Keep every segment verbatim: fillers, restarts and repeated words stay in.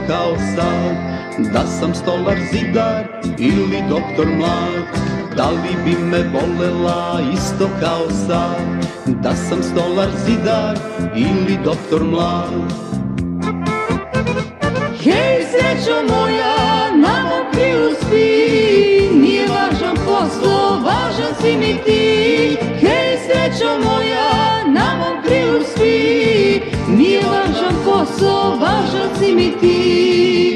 kao sad. Da sam stolar, zidar ili doktor mlad, da li bi me volela isto kao sad? Da sam stolar, zidar ili doktor mlad. Hej, srećo moja, na mom krilu spi, nije važan posao, važan si mi ti. Hej, srećo moja, na mom krilu spi, nije važan posao, važan si mi ti.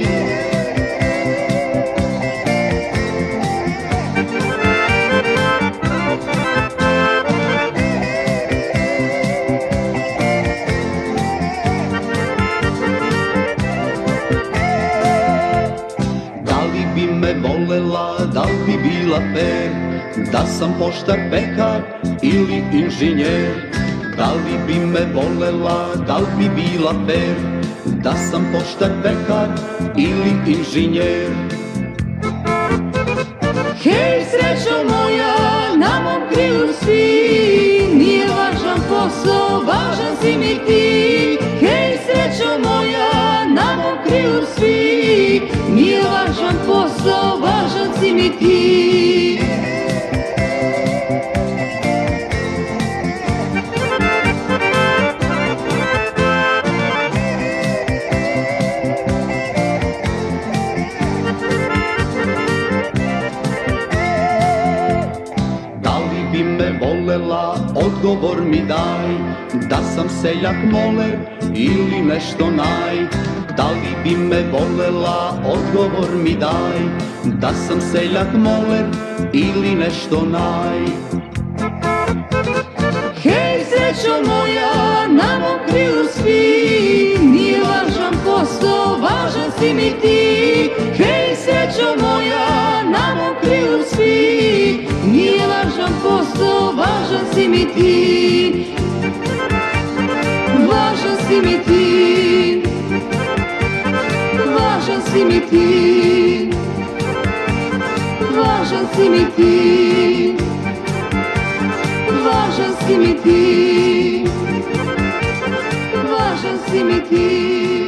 Volela, da li bi bila fer da sam poštar, pekar ili inženjer? Da li bi me volela, da li bi bila fer da sam poštar, pekar ili inženjer? Hej, srećo moja, na mom krilu svi, nije važan posao, važan si mi ti. Hej, srećo moja, na mom krilu svi, nije važan posao, važan si mi ti. Da li bi me volela, odgovor mi daj, da sam seljak, moler ili nešto naj? Da li bi me volela, odgovor mi daj, da sam seljak, moler ili nešto naj? Hej, srećo moja, na mom krilu svi, nije važan posao, važan si mi ti. Hej, srećo moja, na mom krilu svi, nije važan posao, važan si mi ti. Važan si mi ti, važan si mi ti, važan si mi ti, važan si mi ti, važan si mi ti.